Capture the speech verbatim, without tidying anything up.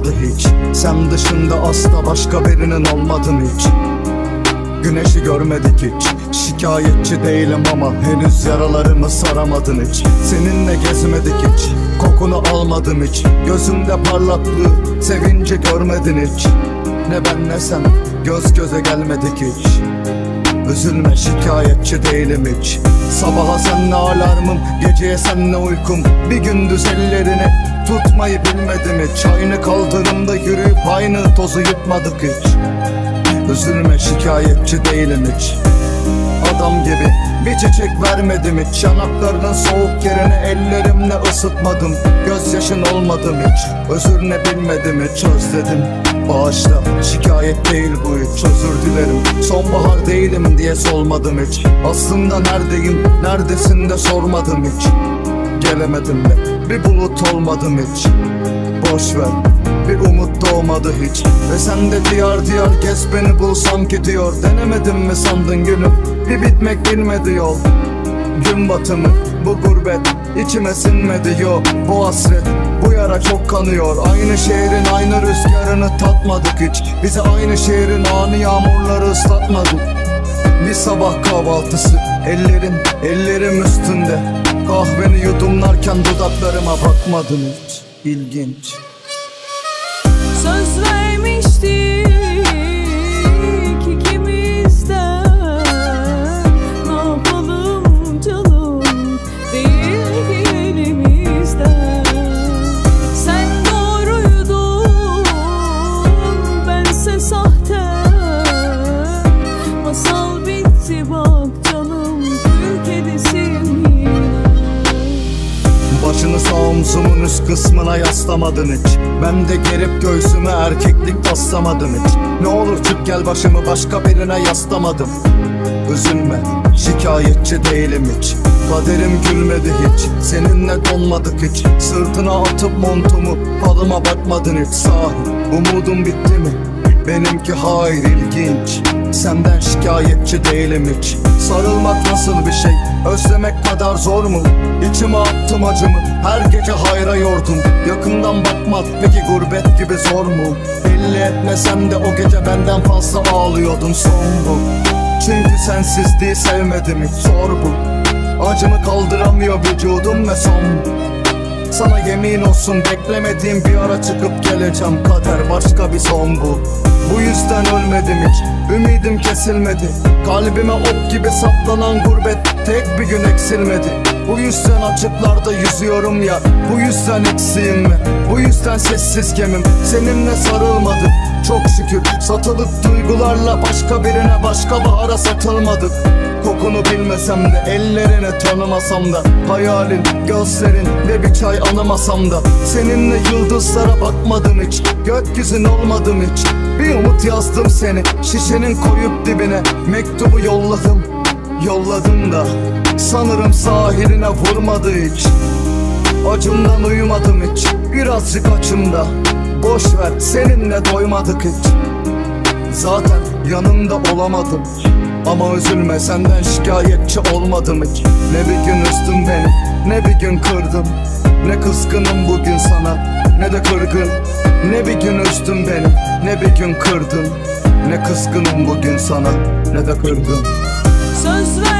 olmadı hiç. Sen dışında asla başka birinin olmadın hiç. Güneşi görmedik hiç. Şikayetçi değilim ama henüz yaralarımı saramadın hiç. Seninle gezmedik hiç, kokunu almadım hiç. Gözümde parlaklığı, sevinci görmedin hiç. Ne ben ne sen göz göze gelmedik hiç. Üzülme, şikayetçi değilim hiç. Sabaha senle alarmım, geceye senle uykum. Bir gündüz ellerini tutmayı bilmedim hiç. Aynı kaldırımda yürüyüp aynı tozu yutmadık hiç. Üzülme, şikayetçi değilim hiç. Adam gibi bir çiçek vermedim hiç. Yanaklarının soğuk yerine ellerimle ısıtmadım. Gözyaşın olmadım hiç. Özür ne bilmedim hiç, özledim. Bağışla, şikayet değil bu hiç. Özür dilerim, sonbahar değilim diye solmadım hiç. Aslında neredeyim, neredesin de sormadım hiç. Gelemedim de bir bulut olmadım hiç. Boşver, bir umut doğmadı hiç. Ve sen de diyar diyar gez beni bul sanki diyor. Denemedim mi sandın gülüm, bir bitmek bilmedi yol. Gün batımı, bu gurbet içime sinmedi yo. Bu hasret, bu yara çok kanıyor. Aynı şehrin aynı rüzgarını tatmadık hiç. Bizi aynı şehrin ani yağmurları ıslatmadı. Bir sabah kahvaltısı, ellerin, ellerim üstünde. Kahveni yudumlarken dudaklarıma bakmadın hiç. İlginç. Söz vermiştik ikimiz de. Ne yapalım canım, değil ki elimizde. Sen doğruydun, bense sahte. Masal bitti bak canım, kül kedisiyim yine. Başını sağ omzumun üst kısmına yaslamadın hiç. Ben de gerip göğsüme erkeklik taslamadım hiç. Ne olur çık gel başımı başka birine yaslamadım. Üzülme, şikayetçi değilim hiç. Kaderim gülmedi hiç, seninle donmadık hiç. Sırtına atıp montumu, falıma bakmadın hiç. Sahi umudum bitti mi? Benimki hayır, ilginç. Senden şikayetçi değilim hiç. Sarılmak nasıl bir şey, özlemek kadar zor mu? İçime attım acımı, her gece hayra yordum. Yakından bakmak peki gurbet gibi zor mu? Belli etmesem de o gece benden fazla ağlıyordun. Son bu, çünkü sensizliği sevmedim hiç. Zor bu, acımı kaldıramıyor vücudum ve son. Sana yemin olsun beklemediğim bir ara çıkıp geleceğim. Kader başka bir son bu. Bu yüzden ölmedim hiç, ümidim kesilmedi. Kalbime ok gibi saplanan gurbet tek bir gün eksilmedi. Bu yüzden açıklarda yüzüyorum ya, bu yüzden eksiğim mi? Bu yüzden sessiz gemim, seninle sarılmadık. Çok şükür satılık duygularla başka birine, başka bahara satılmadık. Kokunu bilmesem de, ellerini tanımasam da, hayalin, gözlerin ve bir çay anımasam da. Seninle yıldızlara bakmadım hiç, gökyüzün olmadım hiç. Bir umut yazdım seni, şişenin koyup dibine. Mektubu yolladım, yolladım da sanırım sahiline vurmadı hiç. Acımdan uyumadım hiç, birazcık açımda. Boşver, seninle doymadık hiç. Zaten yanında olamadım. Ama üzülme, senden şikayetçi olmadım hiç. Ne bir gün üstün beni, ne bir gün kırdım. Ne kızgınım bugün sana, ne de kırgın. Ne bir gün üstün beni, ne bir gün kırdın. Ne kızgınım bugün sana, ne de kırgın. Söz ver